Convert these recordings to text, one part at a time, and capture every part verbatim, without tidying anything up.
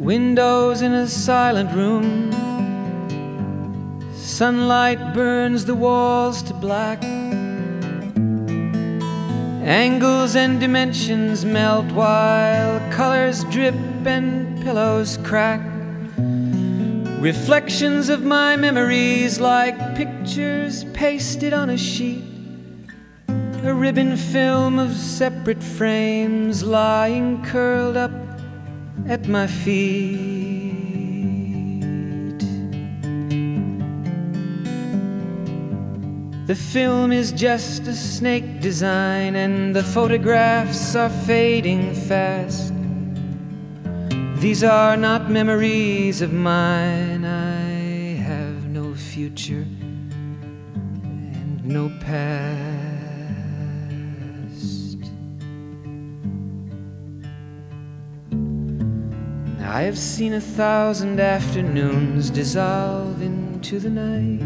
Windows in a silent room, sunlight burns the walls to black. Angles and dimensions melt while colors drip and pillows crack. Reflections of my memories like pictures pasted on a sheet. A ribbon film of separate frames lying curled up at my feet. The film is just a snake design, and the photographs are fading fast. These are not memories of mine. I have no future and no past. I have seen a thousand afternoons dissolve into the night.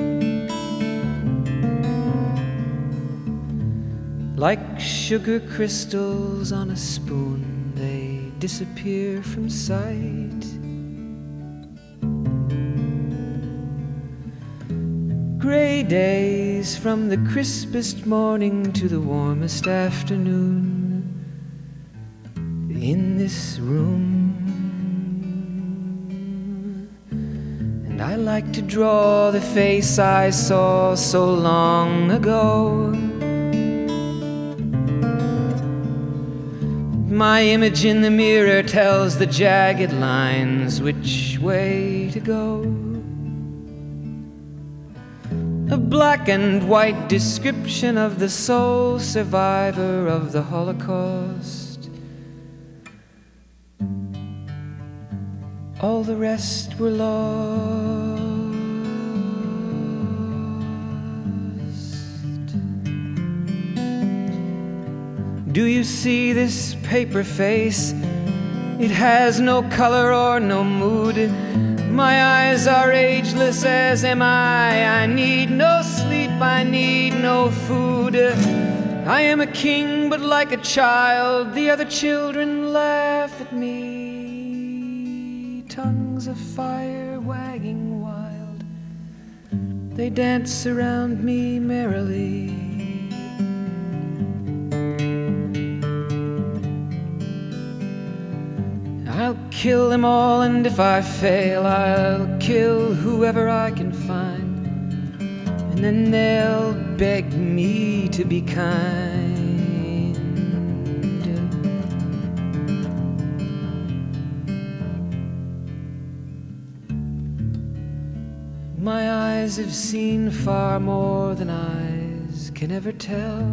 Like sugar crystals on a spoon, they disappear from sight. Gray days from the crispest morning to the warmest afternoon in this room. And I like to draw the face I saw so long ago. My image in the mirror tells the jagged lines which way to go. A black and white description of the sole survivor of the Holocaust. All the rest were lost. Do you see this paper face? It has no color or no mood. My eyes are ageless, as am I. I need no sleep, I need no food. I am a king, but like a child, the other children laugh at me. Tongues of fire wagging wild, they dance around me merrily. I'll kill them all, and if I fail, I'll kill whoever I can find. And then they'll beg me to be kind. My eyes have seen far more than eyes can ever tell.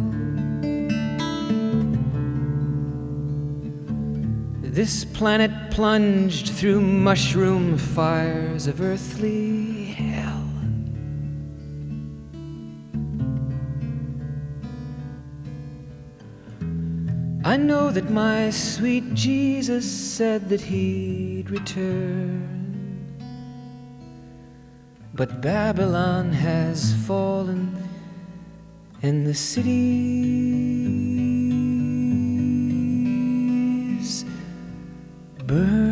This planet plunged through mushroom fires of earthly hell. I know that my sweet Jesus said that he'd return, but Babylon has fallen and the city's burn.